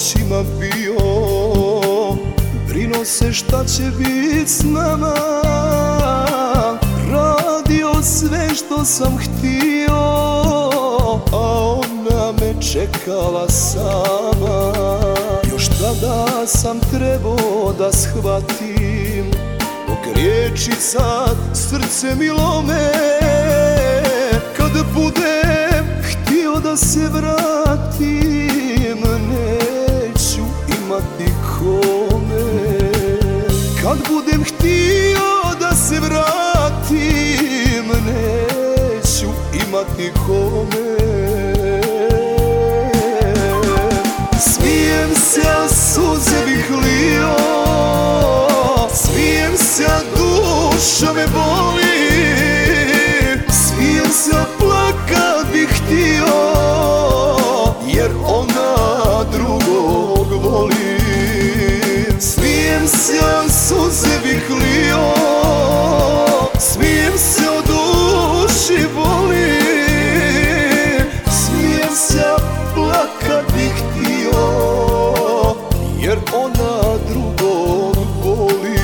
noćima bio, brinuo se šta će bit s nama, radio sve što sam htio, a ona me čekala sama. Još tada sam trebao da shvatim, dok riječi sad srce mi lome. Kad budem htio da se vratim, neću imati kome. Kad budem htio da se vratim, neću imati kome. Smijem se, a suze bih lio, smijem se, a duša me boli. Smijem se, a plakat bih htio, jer ona drugog voli. Smijem se, a suze bih lio, smijem se, a duši boli. Smijem se, a plakat bih htio, jer ona drugog voli.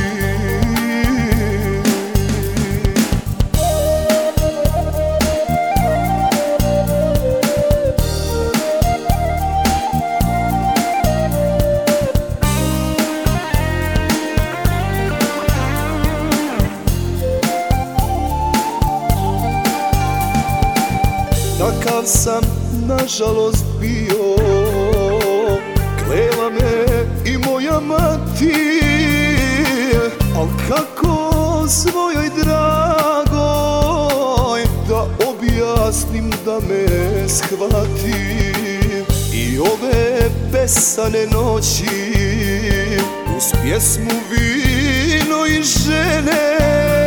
Takav sam nažalost bio, klela me i moja mati. Al kako svojoj dragoj da objasnim da me shvati. I ove besane noći uz pjesmu, vino i žene,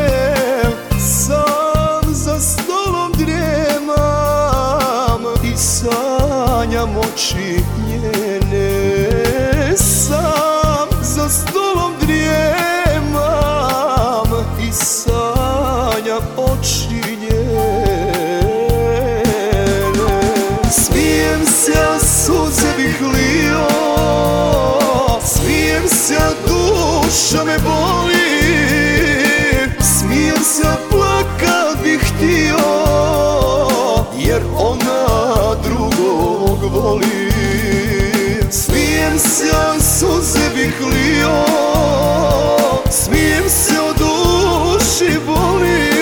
sam za stolom drijemam i sanjam oči njene. Sam za stolom drijemam i sanjam oči njene. Smijem se, a suze bih lio, smijem se, a duša me boli. Smijem se, a plakat bih htio, jer ona drugog voli. Smijem se, a suze bih lio, smijem se, a duši boli.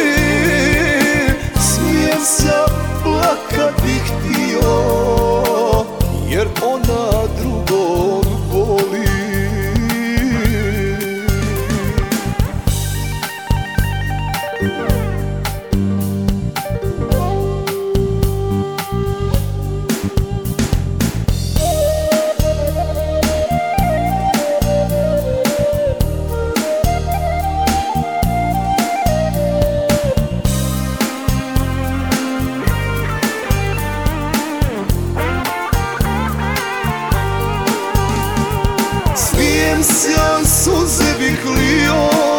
Smijem se, a plakat bih htio, jer ona drugog voli. Smijem se, a suze bih lio,